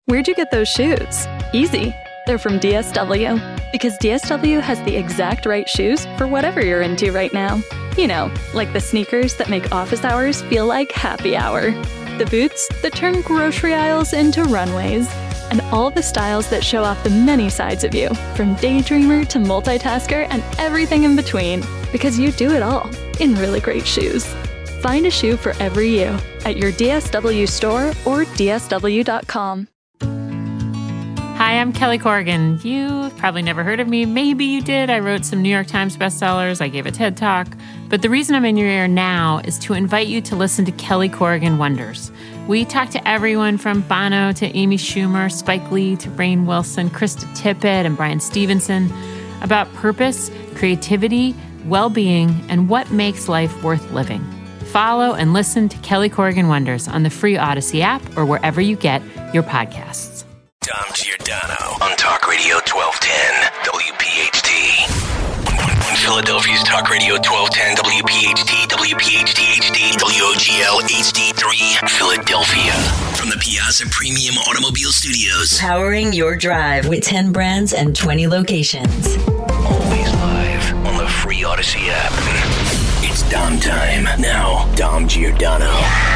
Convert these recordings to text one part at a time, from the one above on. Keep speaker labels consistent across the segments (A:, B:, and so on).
A: Where'd you get those shoes? Easy. They're from DSW. Because DSW has the exact right shoes for whatever you're into right now. You know, like the sneakers that make office hours feel like happy hour. The boots that turn grocery aisles into runways. And all the styles that show off the many sides of you, from daydreamer to multitasker and everything in between. Because you do it all in really great shoes. Find a shoe for every you at your DSW store or DSW.com.
B: Hi, I'm Kelly Corrigan. You've probably never heard of me. Maybe you did. I wrote some New York Times bestsellers. I gave a TED Talk. But the reason I'm in your ear now is to invite you to listen to Kelly Corrigan Wonders. We talk to everyone from Bono to Amy Schumer, Spike Lee to Rainn Wilson, Krista Tippett, and Brian Stevenson about purpose, creativity, well-being, and what makes life worth living. Follow and listen to Kelly Corrigan Wonders on the free Odyssey app or wherever you get your podcasts.
C: Dom Giordano on Talk Radio 1210 WPHT. Philadelphia's Talk Radio 1210 WPHT, WPHT HD, WOGL HD3, Philadelphia. From the Piazza Premium Automobile Studios.
D: Powering your drive with 10 brands and 20 locations.
C: Always live on the free Odyssey app. It's Dom time. Now, Dom Giordano.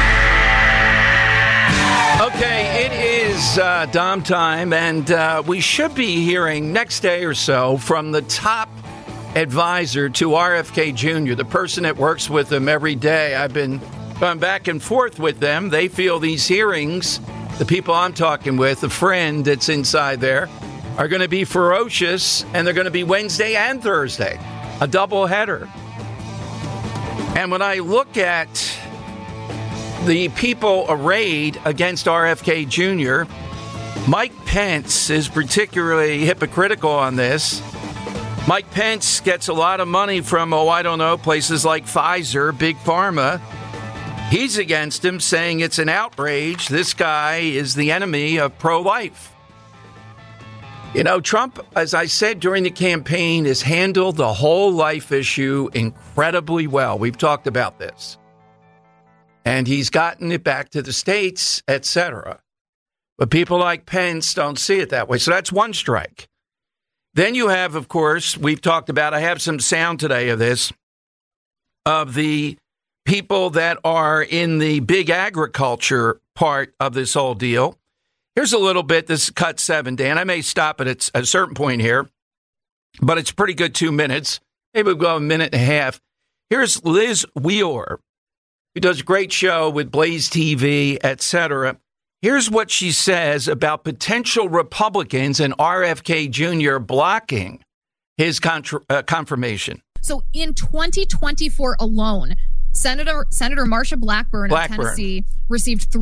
E: Okay, it is Dom time, and we should be hearing next day or so from the top advisor to RFK Jr., the person that works with him every day. I've been going back and forth with them. They feel these hearings, the people I'm talking with, a friend that's inside there, are going to be ferocious, and they're going to be Wednesday and Thursday, a doubleheader. And when I look at the people arrayed against RFK Jr., Mike Pence is particularly hypocritical on this. Mike Pence gets a lot of money from, places like Pfizer, Big Pharma. He's against him, saying it's an outrage. This guy is the enemy of pro-life. You know, Trump, as I said during the campaign, has handled the whole life issue incredibly well. We've talked about this. And he's gotten it back to the states, etc. But people like Pence don't see it that way. So that's one strike. Then you have, of course, we've talked about, I have some sound today of this, of the people that are in the big agriculture part of this whole deal. Here's a little bit. This is cut 7, Dan. I may stop it at a certain point here, but it's pretty good 2 minutes. Maybe we'll go a minute and a half. Here's Liz Wheeler, who does a great show with Blaze TV, etc. Here's what she says about potential Republicans and RFK Jr. blocking his confirmation.
F: So in 2024 alone, Senator Marsha Blackburn of Tennessee received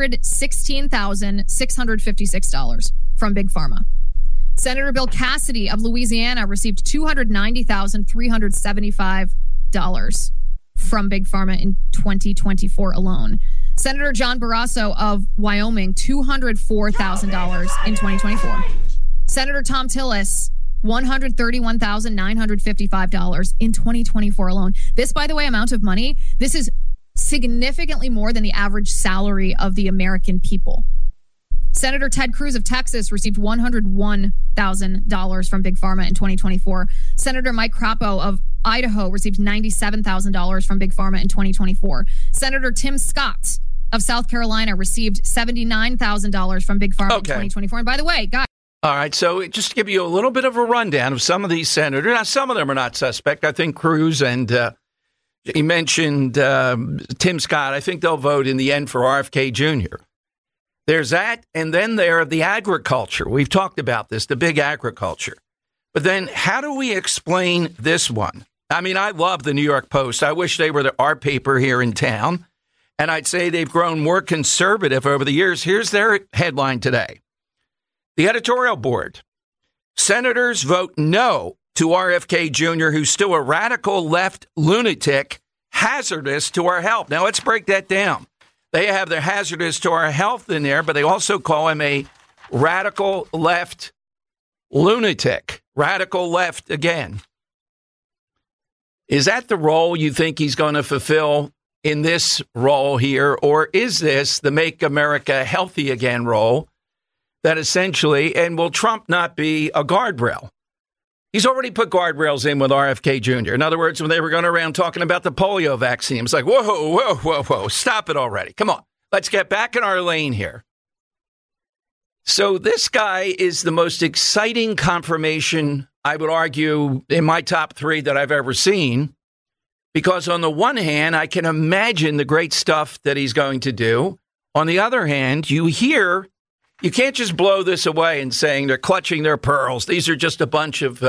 F: $316,656 from Big Pharma. Senator Bill Cassidy of Louisiana received $290,375 from Big Pharma in 2024 alone. Senator John Barrasso of Wyoming, $204,000 in 2024. Senator Tom Tillis, $131,955 in 2024 alone. This, by the way, amount of money, this is significantly more than the average salary of the American people. Senator Ted Cruz of Texas received $101,000 from Big Pharma in 2024. Senator Mike Crapo of Idaho received $97,000 from Big Pharma in 2024. Senator Tim Scott of South Carolina received $79,000 from Big Pharma in 2024. And by the way, guys.
E: All right, so just to give you a little bit of a rundown of some of these senators. Now, some of them are not suspect. I think Cruz and he mentioned Tim Scott. I think they'll vote in the end for RFK Jr. There's that, and then there are the agriculture. We've talked about this, the big agriculture. But then how do we explain this one? I mean, I love the New York Post. I wish they were our paper here in town. And I'd say they've grown more conservative over the years. Here's their headline today. The editorial board. Senators vote no to RFK Jr., who's still a radical left lunatic, hazardous to our health. Now, let's break that down. They have their hazardous to our health in there, but they also call him a radical left lunatic. Radical left again. Is that the role you think he's going to fulfill in this role here? Or is this the Make America Healthy Again role? that essentially, and will Trump not be a guardrail? He's already put guardrails in with RFK Jr. In other words, when they were going around talking about the polio vaccine, it's like, whoa, stop it already. Come on, let's get back in our lane here. So this guy is the most exciting confirmation, I would argue, in my top three that I've ever seen. Because on the one hand, I can imagine the great stuff that he's going to do. On the other hand, you can't just blow this away and saying they're clutching their pearls. These are just a bunch of,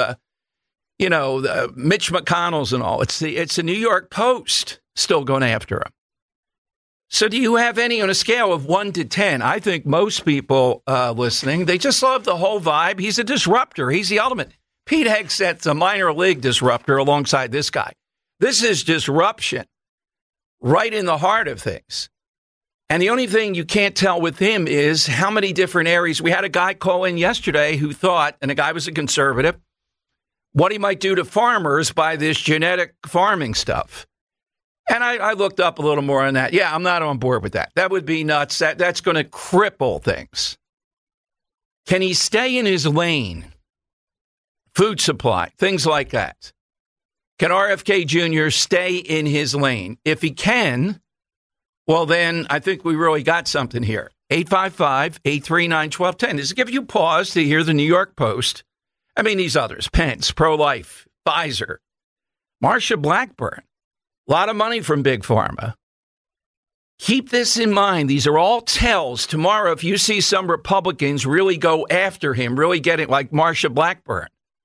E: Mitch McConnell's and all. It's the New York Post still going after him. So do you have any on a scale of 1 to 10? I think most people listening, they just love the whole vibe. He's a disruptor. He's the ultimate. Pete Hegseth's a minor league disruptor alongside this guy. This is disruption right in the heart of things. And the only thing you can't tell with him is how many different areas. We had a guy call in yesterday who thought, and the guy was a conservative, what he might do to farmers by this genetic farming stuff. And I looked up a little more on that. Yeah, I'm not on board with that. That would be nuts. That's going to cripple things. Can he stay in his lane? Food supply, things like that. Can RFK Jr. stay in his lane? If he can, well, then I think we really got something here. 855-839-1210. Does it give you pause to hear the New York Post? I mean, these others, Pence, pro-life, Pfizer, Marsha Blackburn. A lot of money from Big Pharma. Keep this in mind. These are all tells. Tomorrow, if you see some Republicans really go after him, really get it like Marsha Blackburn,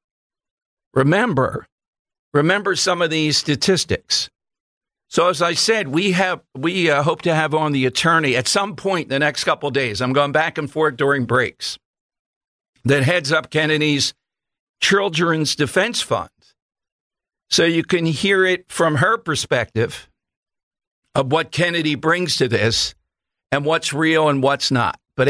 E: remember some of these statistics. So as I said, we hope to have on the attorney at some point in the next couple of days. I'm going back and forth during breaks. That heads up Kennedy's Children's Defense Fund. So you can hear it from her perspective of what Kennedy brings to this and what's real and what's not. But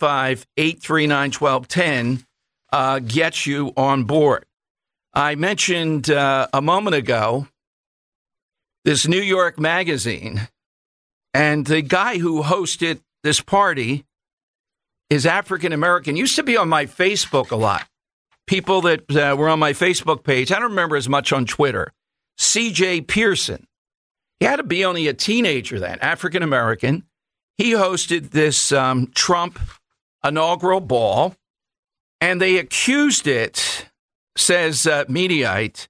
E: 855-839-1210 gets you on board. I mentioned a moment ago this New York Magazine, and the guy who hosted this party is African American. Used to be on my Facebook a lot. People that were on my Facebook page. I don't remember as much on Twitter. C.J. Pearson. He had to be only a teenager then, African American. He hosted this Trump inaugural ball, and they accused it, says Mediaite,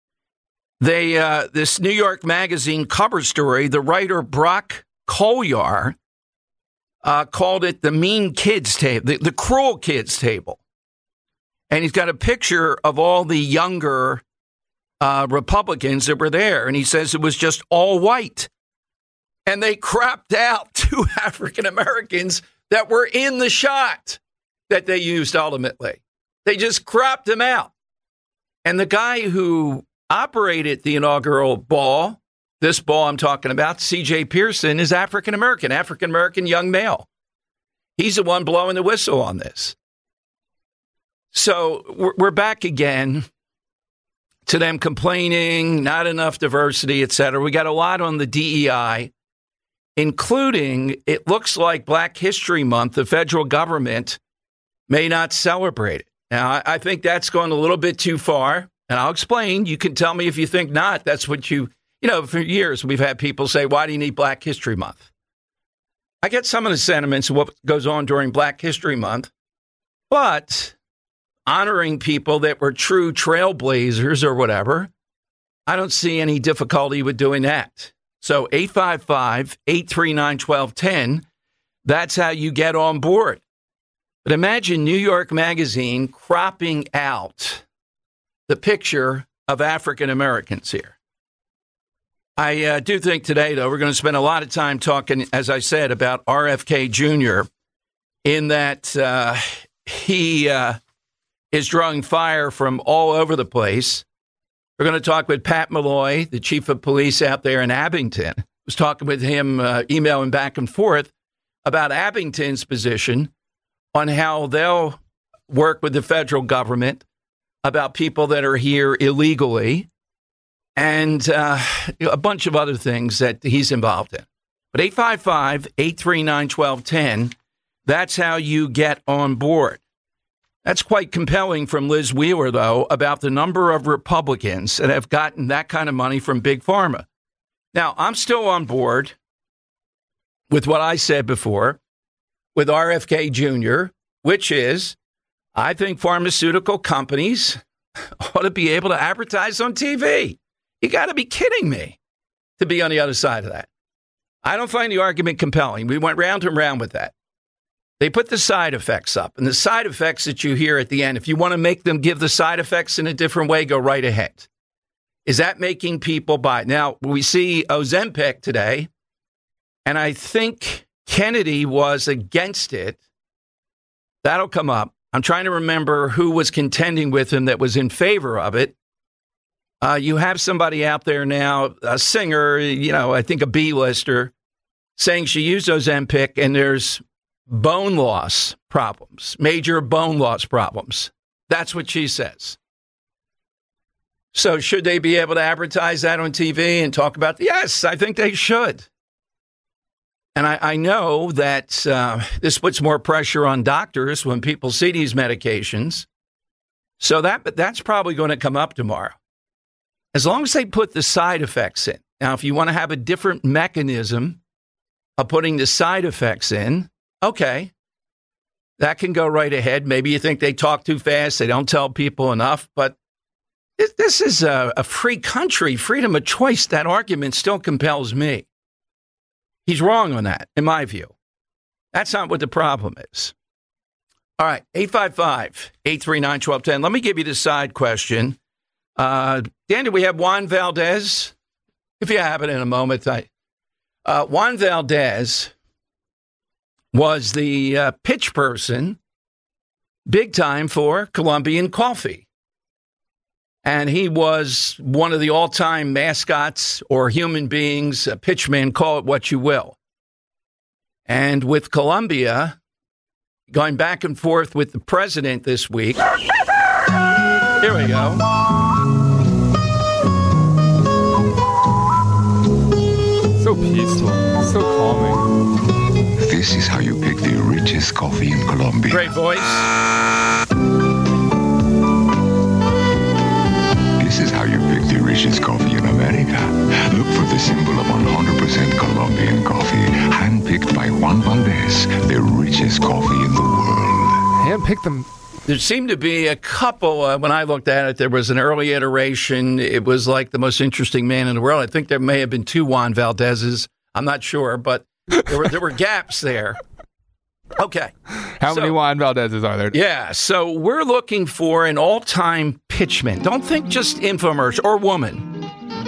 E: this New York Magazine cover story, the writer Brock Collier called it the mean kids table, the cruel kids table. And he's got a picture of all the younger Republicans that were there. And he says it was just all white. And they crapped out 2 African Americans that were in the shot that they used ultimately. They just cropped them out. And the guy who operated the inaugural ball, this ball I'm talking about, C.J. Pearson, is African American young male. He's the one blowing the whistle on this. So we're back again to them complaining, not enough diversity, et cetera. We got a lot on the DEI, including it looks like Black History Month, the federal government may not celebrate it. Now, I think that's going a little bit too far, and I'll explain. You can tell me if you think not. That's what for years we've had people say, why do you need Black History Month? I get some of the sentiments of what goes on during Black History Month, but honoring people that were true trailblazers or whatever, I don't see any difficulty with doing that. So 855-839-1210, that's how you get on board. But imagine New York Magazine cropping out the picture of African Americans here. I do think today, though, we're going to spend a lot of time talking, as I said, about RFK Jr. in that he is drawing fire from all over the place. We're going to talk with Pat Malloy, the chief of police out there in Abington. I was talking with him, emailing back and forth about Abington's position on how they'll work with the federal government about people that are here illegally and a bunch of other things that he's involved in. But 855-839-1210, That's how you get on board. That's quite compelling from Liz Wheeler, though, about the number of Republicans that have gotten that kind of money from Big Pharma. Now, I'm still on board with what I said before with RFK Jr., which is I think pharmaceutical companies ought to be able to advertise on TV. You got to be kidding me to be on the other side of that. I don't find the argument compelling. We went round and round with that. They put the side effects up, and the side effects that you hear at the end, if you want to make them give the side effects in a different way, go right ahead. Is that making people buy? Now, we see Ozempic today, and I think Kennedy was against it. That'll come up. I'm trying to remember who was contending with him that was in favor of it. You have somebody out there now, a singer, I think a B-lister, saying she used Ozempic, and there's bone loss problems, major bone loss problems. That's what she says. So should they be able to advertise that on TV and talk about? Yes, I think they should. And I know that this puts more pressure on doctors when people see these medications. So that's probably going to come up tomorrow. As long as they put the side effects in. Now, if you want to have a different mechanism of putting the side effects in, okay, that can go right ahead. Maybe you think they talk too fast, they don't tell people enough, but this is a free country, freedom of choice. That argument still compels me. He's wrong on that, in my view. That's not what the problem is. All right, 855-839-1210. Let me give you the side question. Dan, do we have Juan Valdez? If you have it in a moment. Juan Valdez was the pitch person, big time for Colombian Coffee. And he was one of the all-time mascots or human beings, a pitchman, call it what you will. And with Colombia, going back and forth with the president this week. Here we go.
G: So peaceful, so calming.
H: This is how you pick the richest coffee in Colombia.
E: Great voice.
H: This is how you pick the richest coffee in America. Look for the symbol of 100% Colombian coffee, handpicked by Juan Valdez, the richest coffee in the world.
G: Handpicked them.
E: There seemed to be a couple, when I looked at it, there was an early iteration. It was like the most interesting man in the world. I think there may have been two Juan Valdezes. I'm not sure, but there were gaps there. Okay.
G: How many Juan Valdezes are there?
E: Yeah, so we're looking for an all-time pitchman. Don't think just infomercial or woman.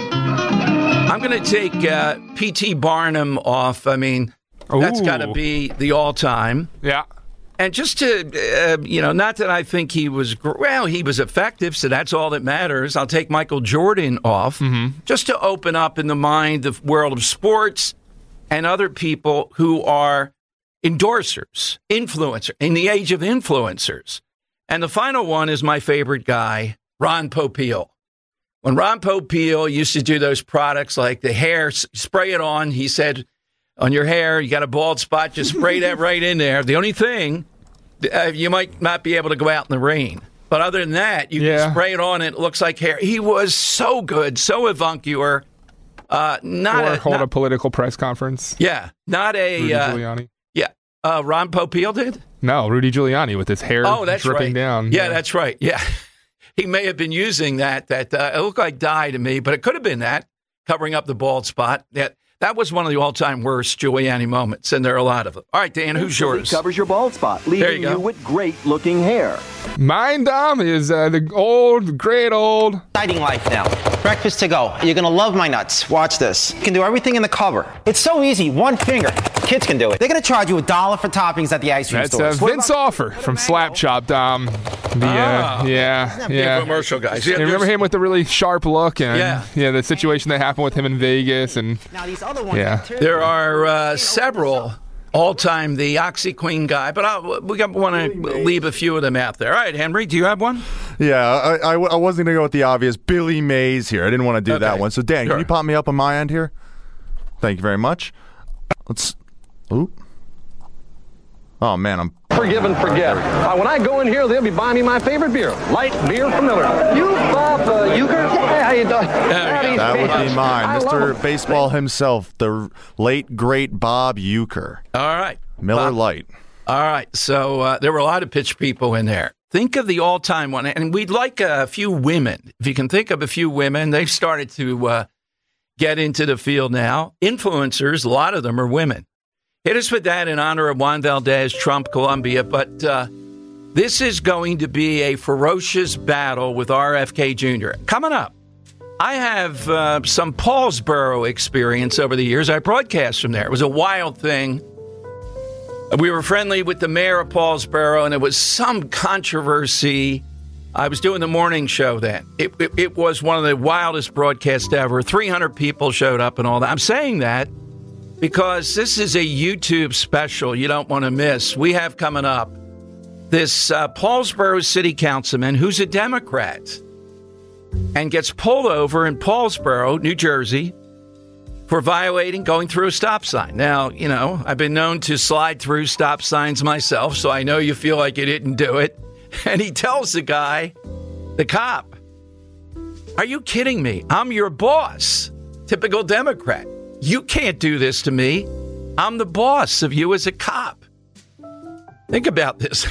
E: I'm going to take P.T. Barnum off. I mean, that's got to be the all-time.
G: Yeah.
E: And just to, not that I think he was, he was effective, so that's all that matters. I'll take Michael Jordan off just to open up in the mind the world of sports and other people who are endorsers, influencers, in the age of influencers. And the final one is my favorite guy, Ron Popeil. When Ron Popeil used to do those products like the hair, spray it on, he said, on your hair, you got a bald spot, just spray that right in there. The only thing, you might not be able to go out in the rain. But other than that, you can spray it on and it looks like hair. He was so good, so avuncular.
G: Hold a political press conference.
E: Yeah, not a...
G: Rudy Giuliani.
E: Yeah, Ron Popeil did?
G: No, Rudy Giuliani with his hair dripping down.
E: Yeah, that's right. Yeah. He may have been using that. It looked like dye to me, but it could have been that, covering up the bald spot. That was one of the all-time worst Giuliani moments, and there are a lot of them. All right, Dan, who's yours?
I: Covers your bald spot, leaving you with great-looking hair.
G: Mine, Dom, is the great old...
J: Exciting life now. Breakfast to go. You're going to love my nuts. Watch this. You can do everything in the cover. It's so easy. One finger. Kids can do it. They're going to charge you $1 for toppings at the ice cream stores.
G: That's Vince Offer from Slap Chop, Dom. Yeah.
E: Commercial guys.
G: Yeah, remember him with the really sharp look and the situation that happened with him in Vegas and
J: now these other ones.
G: Yeah.
E: There are several all-time, the OxyClean guy, but we want to leave a few of them out there. All right, Henry, do you have one?
K: Yeah, I wasn't going to go with the obvious Billy Mays here. I didn't want to do that one. So, Dan, can you pop me up on my end here? Thank you very much. Oh, man, I'm...
L: Forgive and forget. When I go in here, they'll be buying me my favorite beer. Light beer from Miller. You, Bob Uecker? Hey, how you doing?
K: That would be mine. Mr. Baseball himself, the late, great Bob Uecker.
E: All right.
K: Miller
E: Bob.
K: Lite.
E: All right. So there were a lot of pitch people in there. Think of the all-time one. And we'd like a few women. If you can think of a few women, they've started to get into the field now. Influencers, a lot of them are women. Hit us with that in honor of Juan Valdez, Trump, Colombia. But this is going to be a ferocious battle with RFK Jr. Coming up, I have some Paulsboro experience over the years. I broadcast from there. It was a wild thing. We were friendly with the mayor of Paulsboro, and there was some controversy. I was doing the morning show then. It was one of the wildest broadcasts ever. 300 people showed up and all that. I'm saying that because this is a YouTube special you don't want to miss. We have coming up this Paulsboro city councilman who's a Democrat and gets pulled over in Paulsboro, New Jersey, for going through a stop sign. Now, you know, I've been known to slide through stop signs myself, so I know you feel like you didn't do it. And he tells the guy, the cop, "Are you kidding me? I'm your boss." Typical Democrat. "You can't do this to me. I'm the boss of you as a cop." Think about this.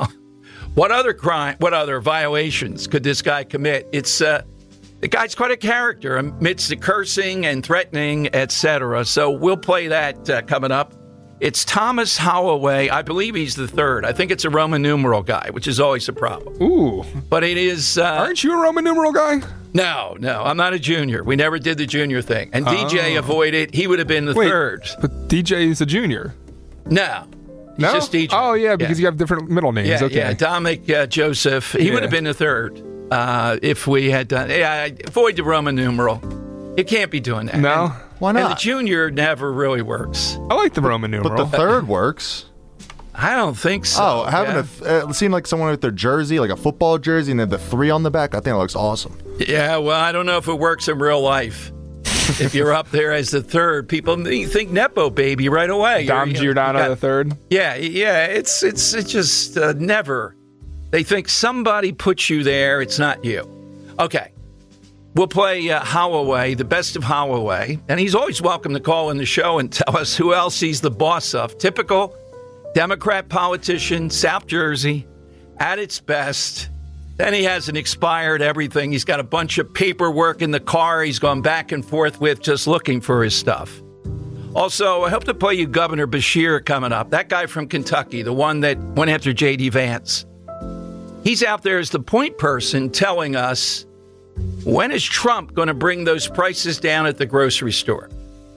E: What other violations could this guy commit? It's the guy's quite a character amidst the cursing and threatening, etc. So we'll play that coming up. It's Thomas Holloway. I believe he's the third. I think it's a Roman numeral guy, which is always a problem.
G: Ooh.
E: But it is...
G: Aren't you a Roman numeral guy?
E: No. I'm not a junior. We never did the junior thing. And DJ avoided. He would have been the third.
G: But DJ is a junior.
E: No. He's just DJ.
G: Oh, yeah, because you have different middle names.
E: Yeah,
G: okay.
E: yeah. Dominic Joseph. He would have been the third if we had done... Yeah, avoid the Roman numeral. You can't be doing that.
G: No?
K: Why not?
E: And the junior never really works.
G: I like the Roman numeral.
K: But the third works.
E: I don't think so.
K: Oh, having it seemed like someone with their jersey, like a football jersey, and then the 3 on the back, I think it looks awesome.
E: Yeah, well, I don't know if it works in real life. If you're up there as the third, people think Nepo baby right away.
G: Dom Giordano the third?
E: Yeah, it's just never. They think somebody put you there. It's not you. Okay. We'll play Holloway, the best of Holloway. And he's always welcome to call in the show and tell us who else he's the boss of. Typical Democrat politician, South Jersey, at its best. Then he hasn't expired everything. He's got a bunch of paperwork in the car he's gone back and forth with just looking for his stuff. Also, I hope to play you Governor Beshear coming up. That guy from Kentucky, the one that went after J.D. Vance. He's out there as the point person telling us, when is Trump going to bring those prices down at the grocery store?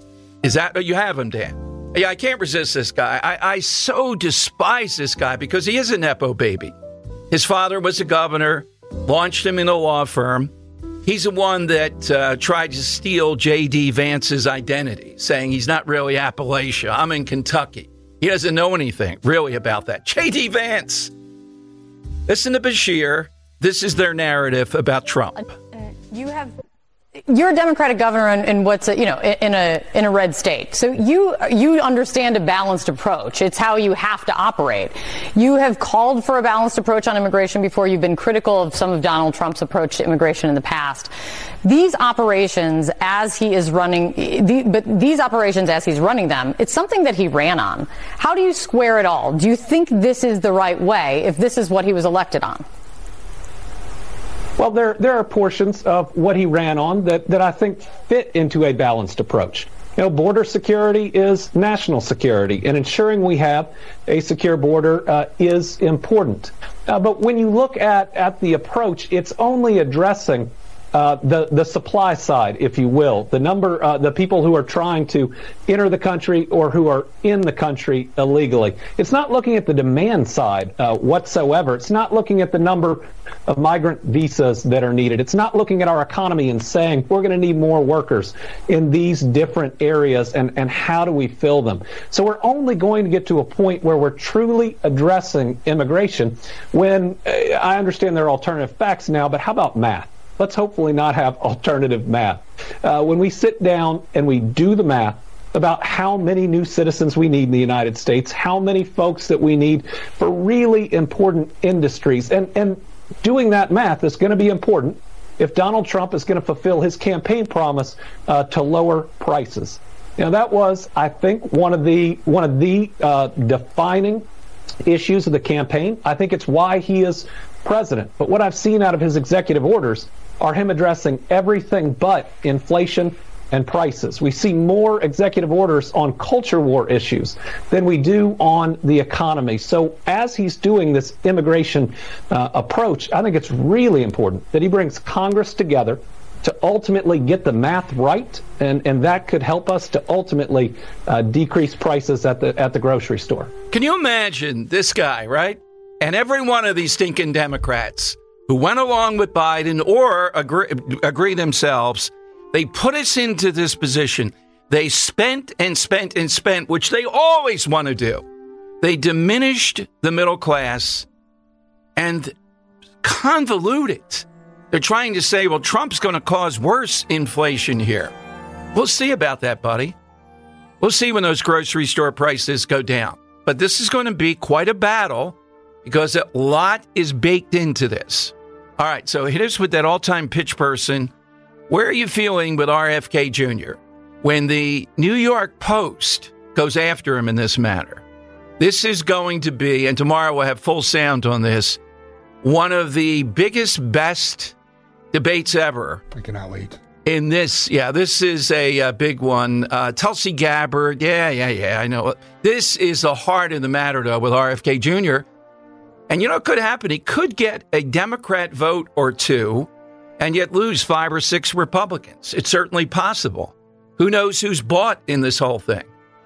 E: Is that, you have him, Dan? Yeah, I can't resist this guy. I so despise this guy because he is a Nepo baby. His father was a governor, launched him in a law firm. He's the one that tried to steal J.D. Vance's identity, saying he's not really Appalachia. I'm in Kentucky. He doesn't know anything really about that. J.D. Vance. Listen to Beshear. This is their narrative about Trump.
M: You're a Democratic governor in what's in a red state, so you understand a balanced approach. It's how you have to operate. You have called for a balanced approach on immigration before. You've been critical of some of Donald Trump's approach to immigration in the past. These operations, as he is running, these operations as he's running them, it's something that he ran on. How do you square it all? Do you think this is the right way if this is what he was elected on?
N: Well, there are portions of what he ran on that I think fit into a balanced approach. You know, border security is national security, and ensuring we have a secure border is important. But when you look at the approach, it's only addressing the supply side, if you will, the people who are trying to enter the country or who are in the country illegally. It's not looking at the demand side whatsoever. It's not looking at the number of migrant visas that are needed. It's not looking at our economy and saying we're going to need more workers in these different areas and how do we fill them. So we're only going to get to a point where we're truly addressing immigration when I understand there are alternative facts now, but how about math? Let's hopefully not have alternative math. When we sit down and we do the math about how many new citizens we need in the United States, how many folks that we need for really important industries. And doing that math is going to be important if Donald Trump is going to fulfill his campaign promise to lower prices. That was, I think, one of the defining issues of the campaign. I think it's why he is president. But what I've seen out of his executive orders are him addressing everything but inflation and prices. We see more executive orders on culture war issues than we do on the economy. So as he's doing this immigration approach, I think it's really important that he brings Congress together to ultimately get the math right, and that could help us to ultimately decrease prices at the grocery store.
E: Can you imagine this guy, right? And every one of these stinking Democrats who went along with Biden or agree themselves, they put us into this position. They spent and spent and spent, which they always want to do. They diminished the middle class and convoluted. They're trying to say, well, Trump's going to cause worse inflation here. We'll see about that, buddy. We'll see when those grocery store prices go down. But this is going to be quite a battle because a lot is baked into this. All right, so hit us with that all-time pitch person. Where are you feeling with RFK Jr. when the New York Post goes after him in this matter? This is going to be, and tomorrow we'll have full sound on this, one of the biggest, best debates ever.
G: I cannot wait.
E: In this, this is a big one. Tulsi Gabbard, I know. This is the heart of the matter, though, with RFK Jr. And you know what could happen? He could get a Democrat vote or two and yet lose 5 or 6 Republicans. It's certainly possible. Who knows who's bought in this whole thing?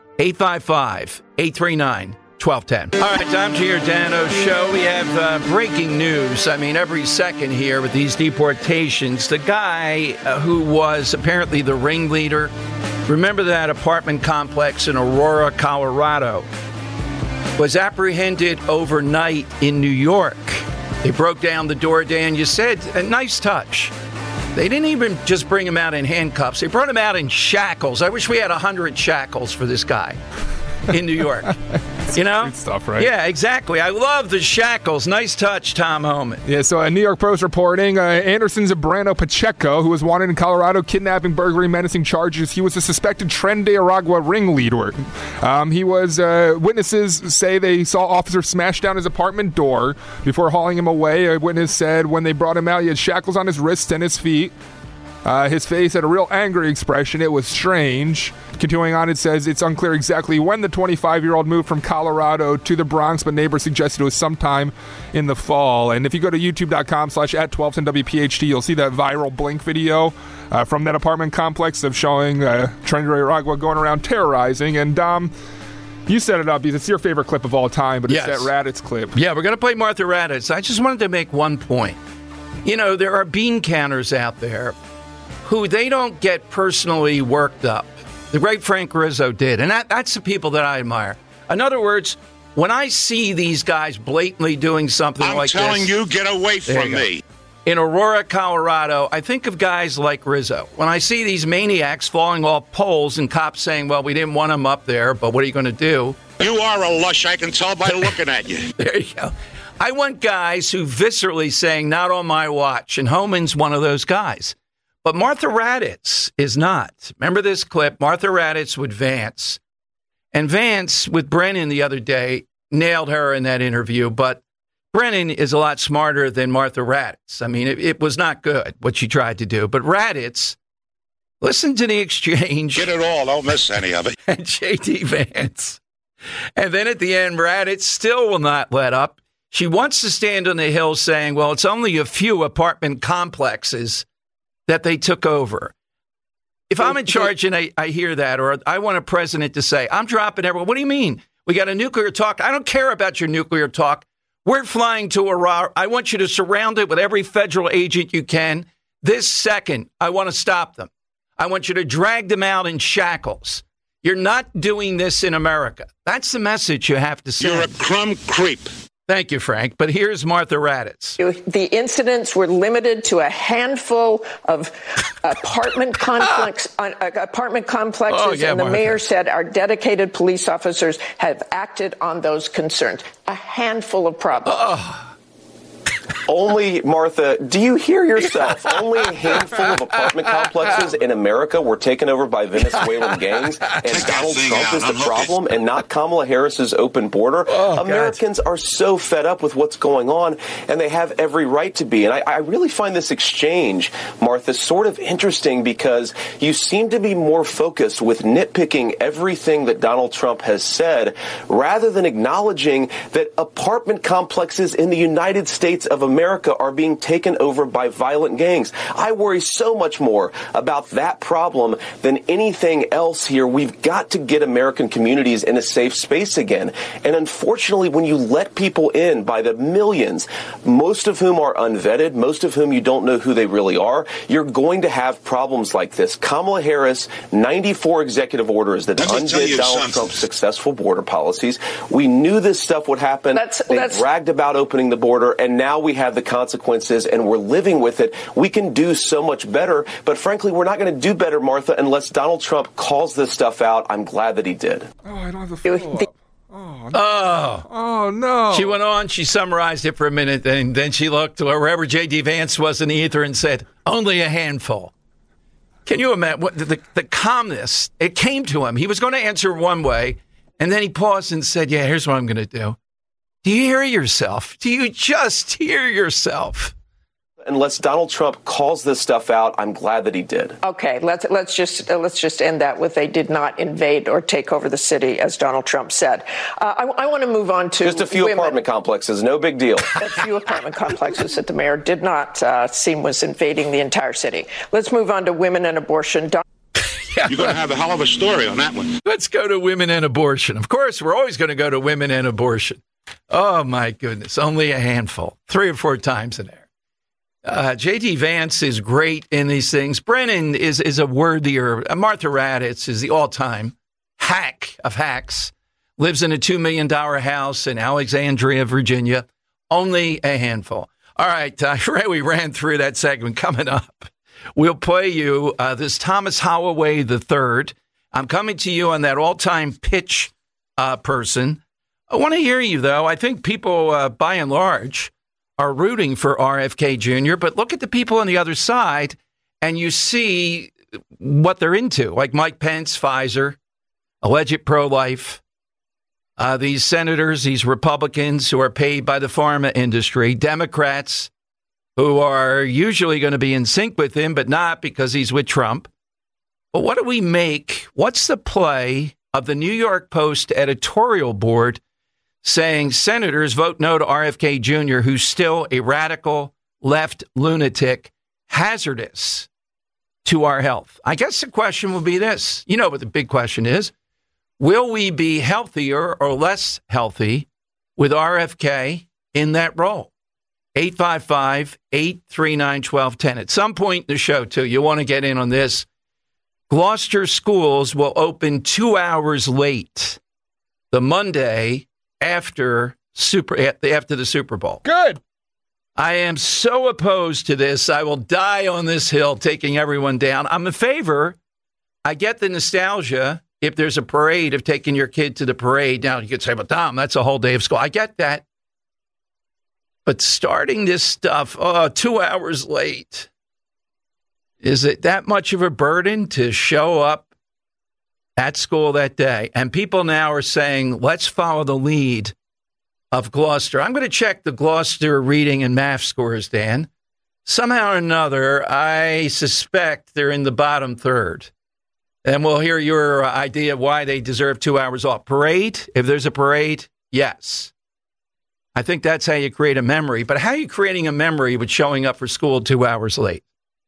E: 855-839-1210. All right, time to your Dano show. We have breaking news. I mean, every second here with these deportations. The guy who was apparently the ringleader, remember that apartment complex in Aurora, Colorado, was apprehended overnight in New York. They broke down the door, Dan. You said a nice touch. They didn't even just bring him out in handcuffs. They brought him out in shackles. I wish we had 100 shackles for this guy in New York. You know?
G: Good stuff, right?
E: Yeah, exactly. I love the shackles. Nice touch, Tom Homan.
G: Yeah, so New York Post reporting, Anderson Zambrano Pacheco, who was wanted in Colorado, kidnapping, burglary, menacing charges. He was a suspected Tren de Aragua ringleader. Witnesses say they saw officers smash down his apartment door before hauling him away. A witness said when they brought him out, he had shackles on his wrists and his feet. His face had a real angry expression. It was strange. Continuing on, it says it's unclear exactly when the 25-year-old moved from Colorado to the Bronx, but neighbors suggested it was sometime in the fall. And if you go to youtube.com/@1210WPHT, you'll see that viral Blink video from that apartment complex of showing Tren de Aragua going around terrorizing. And Dom, you set it up because it's your favorite clip of all time, but it's that Raddatz clip.
E: Yeah, we're going to play Martha Raddatz. I just wanted to make one point. You know, there are bean counters out there who they don't get personally worked up. The great Frank Rizzo did, and that's the people that I admire. In other words, when I see these guys blatantly doing something like this...
O: I'm telling you, get away from me.
E: In Aurora, Colorado, I think of guys like Rizzo. When I see these maniacs falling off poles and cops saying, well, we didn't want them up there, but what are you going to do?
O: You are a lush, I can tell by looking at you.
E: There you go. I want guys who viscerally saying, not on my watch, and Homan's one of those guys. But Martha Raddatz is not. Remember this clip? Martha Raddatz with Vance. And Vance with Brennan the other day nailed her in that interview. But Brennan is a lot smarter than Martha Raddatz. I mean, it was not good what she tried to do. But Raddatz, listen to the exchange.
O: Get it all. Don't miss any of it.
E: And J.D. Vance. And then at the end, Raddatz still will not let up. She wants to stand on the Hill saying, well, it's only a few apartment complexes that they took over. If I'm in charge and I hear that, or I want a president to say, I'm dropping everyone. What do you mean? We got a nuclear talk. I don't care about your nuclear talk. We're flying to Aurora. I want you to surround it with every federal agent you can. This second, I want to stop them. I want you to drag them out in shackles. You're not doing this in America. That's the message you have to send.
O: You're a crumb creep.
E: Thank you, Frank. But here's Martha Raddatz.
P: The incidents were limited to a handful of apartment complexes, and the mayor said our dedicated police officers have acted on those concerns. A handful of problems.
Q: Only, Martha, do you hear yourself? Only a handful of apartment complexes in America were taken over by Venezuelan gangs, and Donald Trump is the problem and not Kamala Harris's open border. Americans are so fed up with what's going on, and they have every right to be. And I really find this exchange, Martha, sort of interesting because you seem to be more focused with nitpicking everything that Donald Trump has said rather than acknowledging that apartment complexes in the United States of America are being taken over by violent gangs. I worry so much more about that problem than anything else here. We've got to get American communities in a safe space again. And unfortunately, when you let people in by the millions, most of whom are unvetted, most of whom you don't know who they really are, you're going to have problems like this. Kamala Harris, 94 executive orders that undid Donald Trump's successful border policies. We knew this stuff would happen. They bragged about opening the border, and now we have the consequences, and we're living with it. We can do so much better, but frankly, we're not going to do better, Martha, unless Donald Trump calls this stuff out. I'm glad that he did.
G: Oh, I don't have the follow-up.
E: Oh, no. She went on, she summarized it for a minute, and then she looked to wherever J.D. Vance was in the ether and said, only a handful. Can you imagine what the calmness? It came to him. He was going to answer one way, and then he paused and said, yeah, here's what I'm going to do. Do you hear yourself? Do you just hear yourself?
Q: Unless Donald Trump calls this stuff out, I'm glad that he did.
P: Okay, let's just end that with they did not invade or take over the city, as Donald Trump said. I want to move on to
Q: just a few apartment complexes, no big deal.
P: A few apartment complexes that the mayor did not seem was invading the entire city. Let's move on to women and abortion.
O: You're going to have a hell of a story on that one.
E: Let's go to women and abortion. Of course, we're always going to go to women and abortion. Oh, my goodness. Only a handful. 3 or 4 times in there. J.D. Vance is great in these things. Brennan is a worthier. Martha Raddatz is the all-time hack of hacks. Lives in a $2 million house in Alexandria, Virginia. Only a handful. All right. We ran through that segment. Coming up, we'll play you this Thomas Holloway III. I'm coming to you on that all-time pitch person. I want to hear you, though. I think people, by and large, are rooting for RFK Jr., but look at the people on the other side, and you see what they're into, like Mike Pence, Pfizer, alleged pro-life, these senators, these Republicans who are paid by the pharma industry, Democrats who are usually going to be in sync with him, but not because he's with Trump. But what do we make? What's the play of the New York Post editorial board saying senators vote no to RFK Jr., who's still a radical left lunatic, hazardous to our health? I guess the question will be this. You know what the big question is. Will we be healthier or less healthy with RFK in that role? 855-839-1210. At some point in the show, too, you want to get in on this. Gloucester schools will open 2 hours late the Monday after the Super Bowl.
G: Good.
E: I am so opposed to this. I will die on this hill taking everyone down. I'm in favor. I get the nostalgia if there's a parade of taking your kid to the parade. Now, you could say, but Tom, that's a whole day of school. I get that. But starting this stuff 2 hours late, is it that much of a burden to show up at school that day? And people now are saying, let's follow the lead of Gloucester. I'm going to check the Gloucester reading and math scores, Dan. Somehow or another, I suspect they're in the bottom third. And we'll hear your idea of why they deserve 2 hours off. Parade? If there's a parade, yes. I think that's how you create a memory. But how are you creating a memory with showing up for school 2 hours late?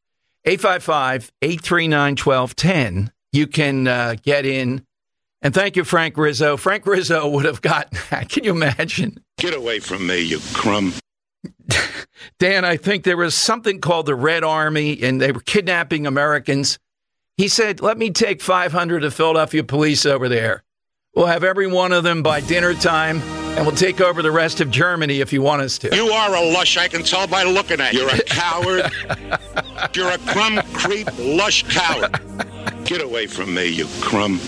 E: 855-839-1210. You can get in. And thank you, Frank Rizzo. Frank Rizzo would have gotten that. Can you imagine?
O: Get away from me, you crumb.
E: Dan, I think there was something called the Red Army, and they were kidnapping Americans. He said, let me take 500 of Philadelphia police over there. We'll have every one of them by dinner time And we'll take over the rest of Germany if you want us to.
O: You are a lush, I can tell by looking at you. You're a coward. You're a crumb creep lush coward. Get away from me, you crumb.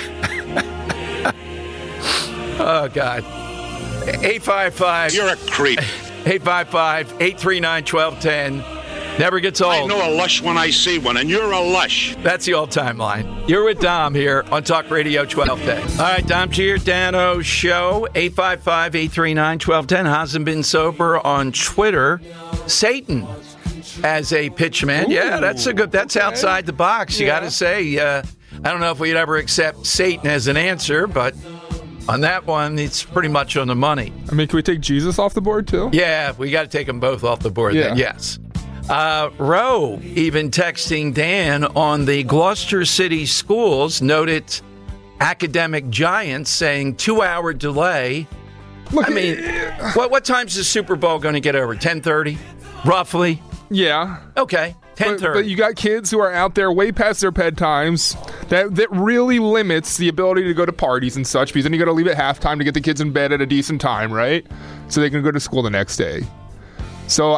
E: Oh, God. 855.
O: You're a creep.
E: 855-839-1210. Never gets old.
O: I know a lush when I see one, and you're a lush.
E: That's the all-time line. You're with Dom here on Talk Radio 1210. All right, Dom Giordano Show, 855-839-1210. Hasn't been sober on Twitter. Satan as a pitchman.
G: Ooh,
E: yeah, that's a good. That's outside the box. You got to say. I don't know if we'd ever accept Satan as an answer, but on that one, it's pretty much on the money.
G: I mean, can we take Jesus off the board, too?
E: Yeah, we got to take them both off the board then, yes. Roe even texting Dan on the Gloucester City schools, noted academic giants saying 2-hour delay.
G: Look,
E: I mean, what time's the Super Bowl going to get over? 10:30, roughly?
G: Yeah.
E: Okay, 10:30.
G: But you got kids who are out there way past their bedtimes. That really limits the ability to go to parties and such, because then you got to leave at halftime to get the kids in bed at a decent time, right? So they can go to school the next day. So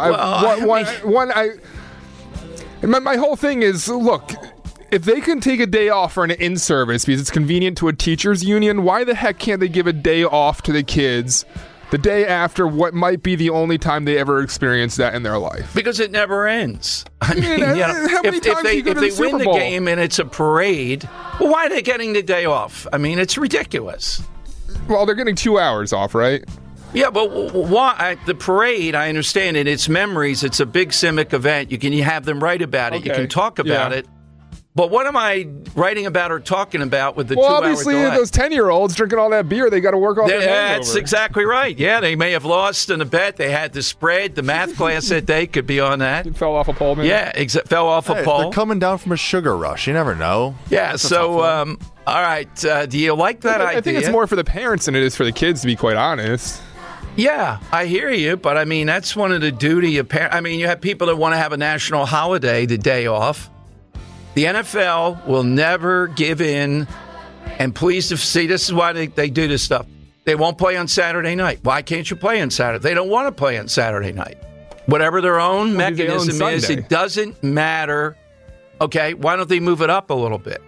G: my whole thing is, look, if they can take a day off for an in-service because it's convenient to a teachers union, why the heck can't they give a day off to the kids the day after what might be the only time they ever experience that in their life?
E: Because it never ends. I mean,
G: how many times do you go to the Super
E: win the
G: Bowl?
E: game and it's a parade, well, why are they getting the day off? I mean, it's ridiculous.
G: Well, they're getting 2 hours off, right?
E: Yeah, but why? The parade, I understand it. It's memories. It's a big civic event. You have them write about it.
G: Okay.
E: You can talk about it. But what am I writing about or talking about with the 2 hour delay?
G: Well, obviously, those 10-year-olds drinking all that beer, they got to work off their hangover.
E: That's exactly right. Yeah, they may have lost in a bet. They had the spread. The math class that day could be on that.
G: It fell off a pole, man.
E: Yeah, fell off a pole.
K: They're coming down from a sugar rush. You never know.
E: Yeah,
K: That's
E: so, all right. Do you like that idea?
G: I think it's more for the parents than it is for the kids, to be quite honest.
E: Yeah, I hear you, but I mean, that's one of the duty of parents. I mean, you have people that want to have a national holiday, the day off. The NFL will never give in, and please see, this is why they do this stuff. They won't play on Saturday night. Why can't you play on Saturday? They don't want to play on Saturday night. Whatever their own mechanism is, it doesn't matter. Okay, why don't they move it up a little bit?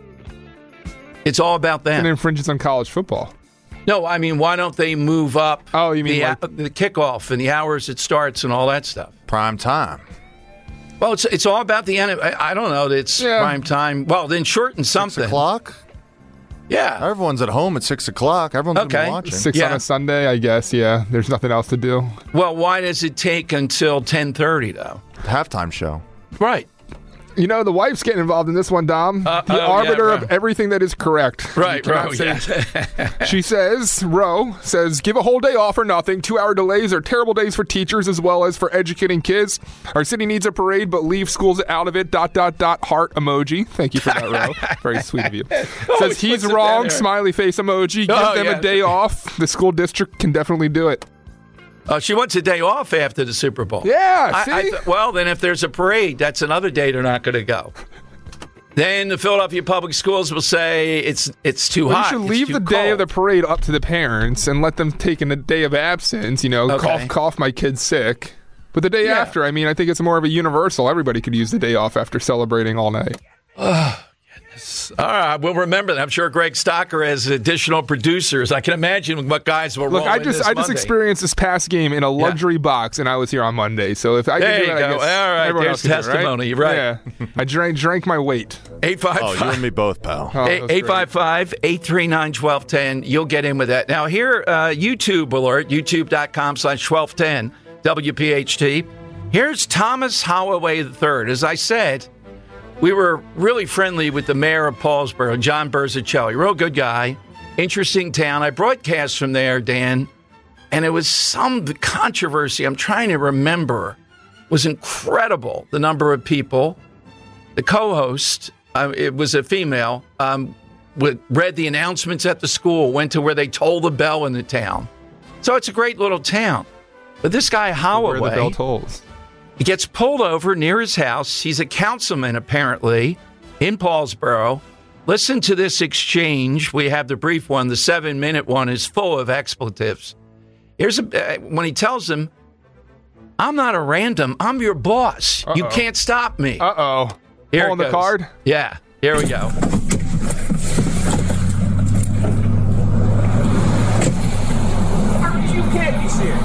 E: It's all about them.
G: And it infringes on college football.
E: No, I mean, why don't they move up
G: you mean
E: the kickoff and the hours it starts and all that stuff?
K: Prime time.
E: Well, it's all about the end. I don't know that it's prime time. Well, then shorten something.
K: 6 o'clock?
E: Yeah.
K: Everyone's at home at 6 o'clock. Everyone's going to be watching.
G: 6 on a Sunday, I guess, yeah. There's nothing else to do.
E: Well, why does it take until 10:30, though?
K: Halftime show.
E: Right.
G: You know, the wife's getting involved in this one, Dom. The arbiter of everything that is correct.
E: Right,
G: She says, Roe says, give a whole day off or nothing. 2-hour delays are terrible days for teachers as well as for educating kids. Our city needs a parade, but leave schools out of it. ... Heart emoji. Thank you for that, Roe. Very sweet of you. Says he's wrong. Smiley face emoji. Give them a day off. The school district can definitely do it.
E: Oh, she wants a day off after the Super Bowl.
G: Yeah, see?
E: Well, then if there's a parade, that's another day they're not going to go. Then the Philadelphia Public Schools will say it's too hot.
G: You should leave the day of the parade up to the parents and let them take in a day of absence. You know, cough, my kid's sick. But the day after, I mean, I think it's more of a universal. Everybody could use the day off after celebrating all night.
E: Oh, goodness. All right, we'll remember that. I'm sure Greg Stocker has additional producers. I can imagine what guys will roll in this Monday.
G: I just experienced this past game in a luxury box, and I was here on Monday. So if I can do it, I guess
E: all right, there's testimony. Right?
G: Yeah. I drank my weight.
E: 855.
K: Oh, you and me both, pal.
E: 855-839-1210. You'll get in with that. Now, here, YouTube alert, youtube.com/1210, WPHT. Here's Thomas Holloway III. As I said, we were really friendly with the mayor of Paulsboro, John Berzicelli. Real good guy. Interesting town. I broadcast from there, Dan, and it was some controversy. I'm trying to remember. It was incredible, the number of people. The co-host, it was a female, read the announcements at the school, went to where they toll the bell in the town. So it's a great little town. But this guy, Holloway,
G: where the bell tolls.
E: He gets pulled over near his house. He's a councilman, apparently, in Paulsboro. Listen to this exchange. We have the brief one. The 7-minute one is full of expletives. Here's when he tells him, I'm not a random. I'm your boss. You can't stop me.
G: Uh-oh.
E: Here
G: Pulling the card?
E: Yeah. Here we go.
R: You can't be serious.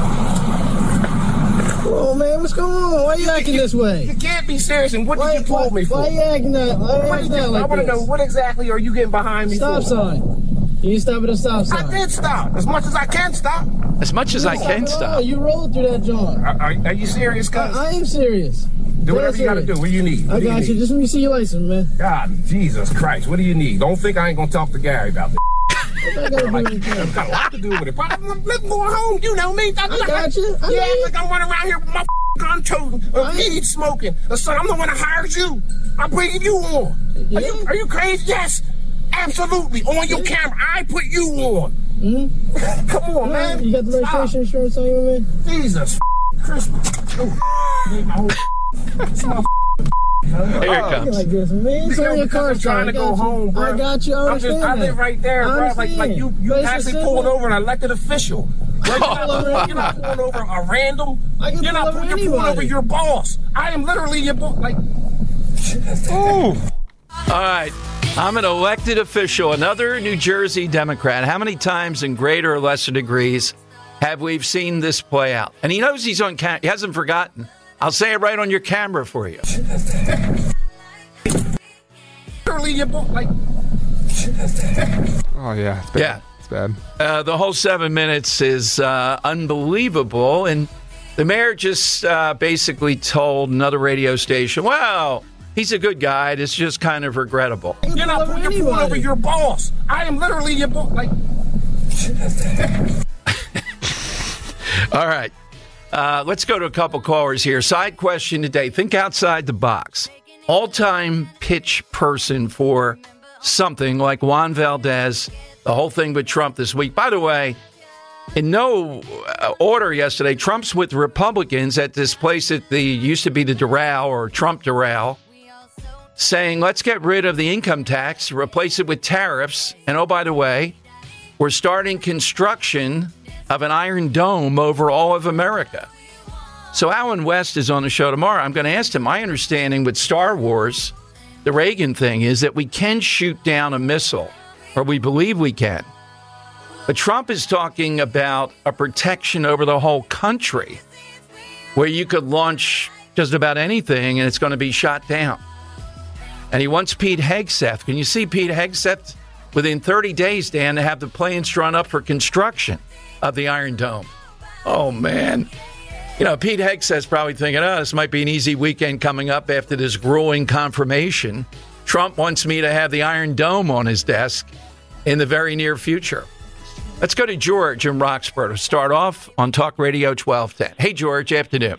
R: Oh man, what's going on? Why you acting this way? You can't be serious. And what did you pull me for? Why you acting that? I want to know what exactly are you getting behind me for? Stop sign. You stop at a stop sign. I did stop as much as I can stop.
E: As much as I can stop.
R: You rolled through that joint. Are you serious, cuz? I am serious. Do whatever you got to do. What do you need? I got you. Just let me see your license, man. God, Jesus Christ. What do you need? Don't think I ain't going to talk to Gary about this. I've got a lot to do with it. But I'm going home. You know me. I got you. Like I'm running around here with my gun toting, weed smoking. Son, I'm the one that hires you. I'm bringing you on. Yeah. Are you crazy? Yes. Absolutely. On your camera. I put you on. Mm-hmm. Come on, man. You got the registration insurance on you, man? Jesus Christmas.
E: Here it comes.
R: Like this, man. So your car's trying to go home, bro. I got you. I live right there, bro. Like you actually pulled over an elected official. You're not pulling over a random. You're pulling over your boss. I am literally your boss. Like,
E: ooh. All right. I'm an elected official, another New Jersey Democrat. How many times in greater or lesser degrees have we seen this play out? And he knows he's on camera. He hasn't forgotten. I'll say it right on your camera for you.
G: Oh, yeah. It's bad.
E: Yeah.
G: It's bad.
E: The whole 7 minutes is unbelievable. And the mayor just basically told another radio station, well, he's a good guy. It's just kind of regrettable.
R: You're pulling over your boss. I am literally your boss. Like,
E: all right. Let's go to a couple callers here. Side question today. Think outside the box. All-time pitch person for something like Juan Valdez, the whole thing with Trump this week. By the way, in no order yesterday, Trump's with Republicans at this place that used to be the Doral or Trump Doral, saying, let's get rid of the income tax, replace it with tariffs. And oh, by the way, we're starting construction of an Iron Dome over all of America. So Alan West is on the show tomorrow. I'm going to ask him, my understanding with Star Wars, the Reagan thing is that we can shoot down a missile, or we believe we can. But Trump is talking about a protection over the whole country where you could launch just about anything and it's going to be shot down. And he wants Pete Hegseth. Can you see Pete Hegseth within 30 days, Dan, to have the plans drawn up for construction of the Iron Dome? Oh, man. You know, Pete Hegseth's probably thinking, this might be an easy weekend coming up after this grueling confirmation. Trump wants me to have the Iron Dome on his desk in the very near future. Let's go to George in Roxborough to start off on Talk Radio 1210. Hey, George, afternoon.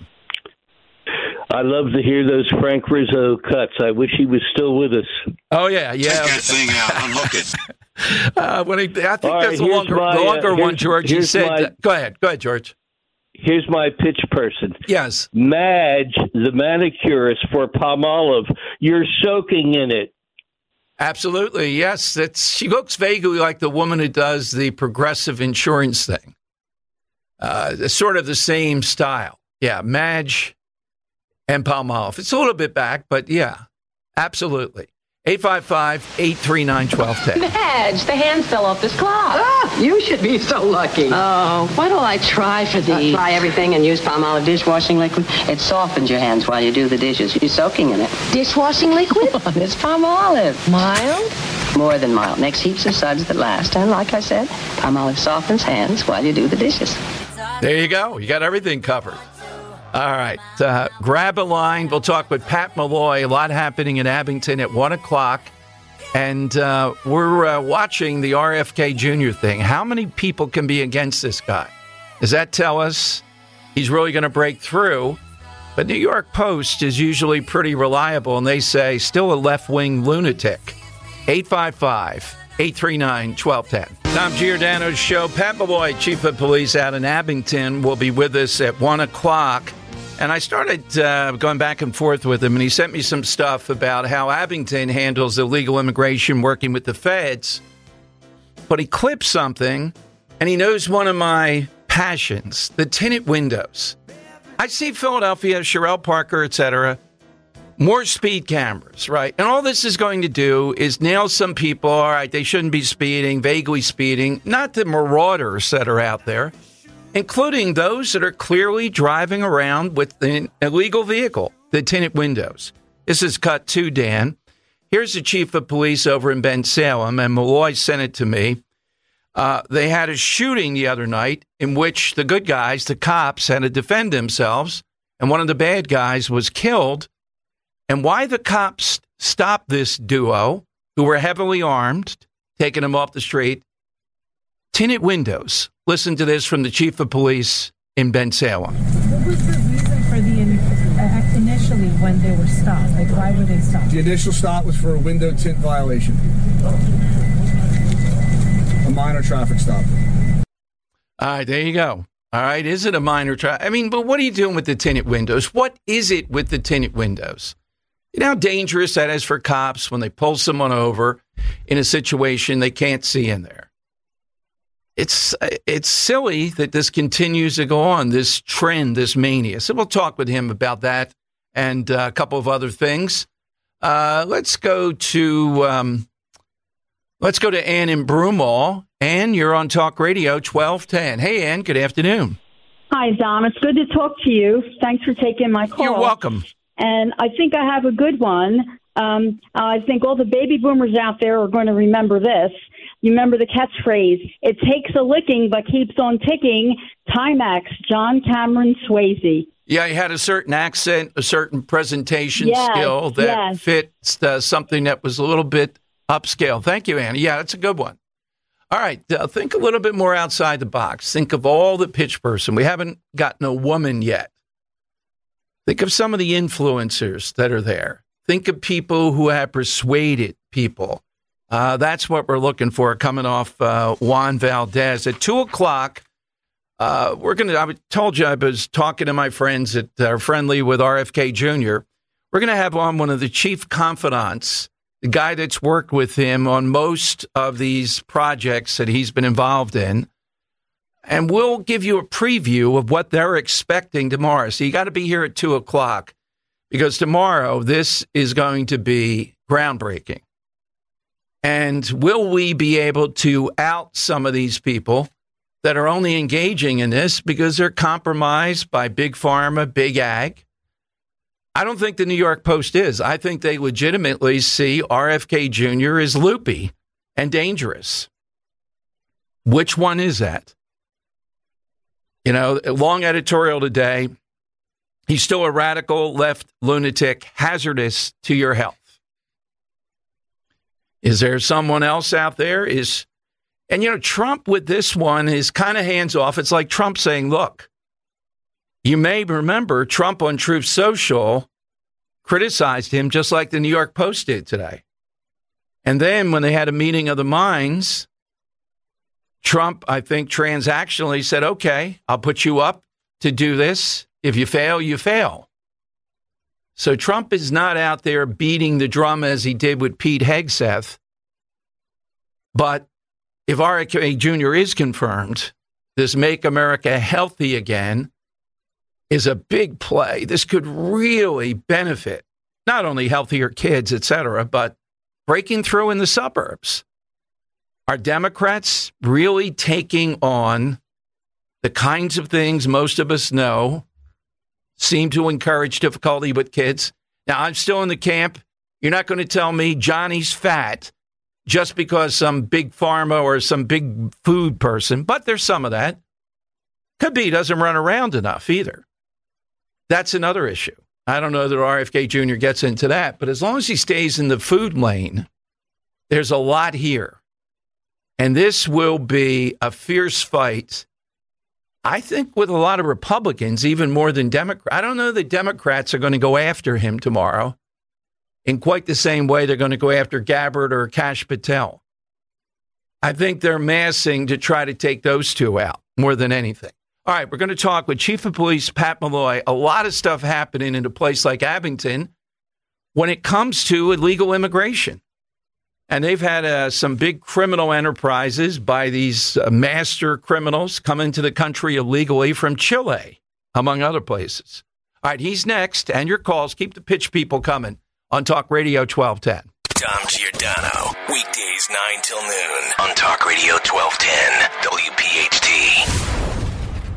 S: I love to hear those Frank Rizzo cuts. I wish he was still with us.
E: Oh, yeah.
O: Take that thing out. Unhook it.
E: I think that's the longer one, George. He said, go ahead, George.
S: Here's my pitch person.
E: Yes.
S: Madge, the manicurist for Palmolive. You're soaking in it.
E: Absolutely, yes. She looks vaguely like the woman who does the Progressive insurance thing. Sort of the same style. Yeah, Madge and Palmolive. It's a little bit back, but yeah, absolutely. 855-839-1210.
T: Madge, the hands fell off this cloth.
U: Ah, you should be so lucky.
T: Oh, what'll I try for these?
U: Try everything and use Palmolive dishwashing liquid. It softens your hands while you do the dishes. You're soaking in it.
T: Dishwashing liquid?
U: It's Palmolive.
T: Mild?
U: More than mild. Makes heaps of suds that last. And like I said, Palmolive softens hands while you do the dishes.
E: There you go. You got everything covered. All right. Grab a line. We'll talk with Pat Malloy. A lot happening in Abington at 1 o'clock. And we're watching the RFK Jr. thing. How many people can be against this guy? Does that tell us he's really going to break through? But New York Post is usually pretty reliable, and they say still a left-wing lunatic. 855-839-1210. Tom Giordano's show. Pat Malloy, Chief of Police out in Abington, will be with us at 1 o'clock. And I started going back and forth with him, and he sent me some stuff about how Abington handles illegal immigration working with the feds. But he clipped something, and he knows one of my passions, the tinted windows. I see Philadelphia, Sherelle Parker, etc., more speed cameras, right? And all this is going to do is nail some people. All right, they shouldn't be speeding, vaguely speeding, not the marauders that are out there, including those that are clearly driving around with an illegal vehicle, the tinted windows. This is cut 2, Dan. Here's the chief of police over in Bensalem, and Malloy sent it to me. They had a shooting the other night in which the good guys, the cops, had to defend themselves, and one of the bad guys was killed. And why the cops stopped this duo, who were heavily armed, taking them off the street, tinted windows. Listen to this from the chief of police in Bensalem.
A: What was the reason for the initially when they were stopped? Like, why were they stopped?
R: The initial stop was for a window tint violation. A minor traffic stop.
E: All right, there you go. All right, is it a minor traffic? I mean, but what are you doing with the tinted windows? What is it with the tinted windows? You know how dangerous that is for cops when they pull someone over in a situation they can't see in there. It's silly that this continues to go on, this trend, this mania. So we'll talk with him about that and a couple of other things. Let's go to Ann in Broomall. Ann, you're on Talk Radio 1210. Hey, Ann, good afternoon.
V: Hi, Dom. It's good to talk to you. Thanks for taking my call.
E: You're welcome.
V: And I think I have a good one. I think all the baby boomers out there are going to remember this. You remember the catchphrase, "It takes a licking but keeps on ticking." Timex, John Cameron Swayze.
E: Yeah, he had a certain accent, a certain presentation skill that fits something that was a little bit upscale. Thank you, Annie. Yeah, that's a good one. All right, think a little bit more outside the box. Think of all the pitch person. We haven't gotten a woman yet. Think of some of the influencers that are there. Think of people who have persuaded people. That's what we're looking for coming off Juan Valdez. At 2 o'clock, I told you I was talking to my friends that are friendly with RFK Jr. We're going to have on one of the chief confidants, the guy that's worked with him on most of these projects that he's been involved in. And we'll give you a preview of what they're expecting tomorrow. So you got to be here at 2 o'clock because tomorrow this is going to be groundbreaking. And will we be able to out some of these people that are only engaging in this because they're compromised by Big Pharma, Big Ag? I don't think the New York Post is. I think they legitimately see RFK Jr. as loopy and dangerous. Which one is that? You know, long editorial today. He's still a radical left lunatic, hazardous to your health. Is there someone else out there? And, you know, Trump with this one is kind of hands off. It's like Trump saying, look, you may remember Trump on Truth Social criticized him just like the New York Post did today. And then when they had a meeting of the minds, Trump, I think, transactionally said, okay, I'll put you up to do this. If you fail, you fail. So Trump is not out there beating the drum as he did with Pete Hegseth. But if RFK Jr. is confirmed, this Make America Healthy Again is a big play. This could really benefit not only healthier kids, et cetera, but breaking through in the suburbs. Are Democrats really taking on the kinds of things most of us know seem to encourage difficulty with kids? Now, I'm still in the camp. You're not going to tell me Johnny's fat just because some big pharma or some big food person, but there's some of that. Could be he doesn't run around enough either. That's another issue. I don't know that RFK Jr. gets into that, but as long as he stays in the food lane, there's a lot here. And this will be a fierce fight, I think, with a lot of Republicans, even more than Democrats. I don't know that Democrats are going to go after him tomorrow in quite the same way they're going to go after Gabbard or Kash Patel. I think they're massing to try to take those two out more than anything. All right, we're going to talk with Chief of Police Pat Malloy. A lot of stuff happening in a place like Abington when it comes to illegal immigration. And they've had some big criminal enterprises by these master criminals come into the country illegally from Chile, among other places. All right, he's next. And your calls. Keep the pitch people coming on Talk Radio 1210.
C: Dom Giordano, weekdays 9 till noon on Talk Radio 1210, WPHT.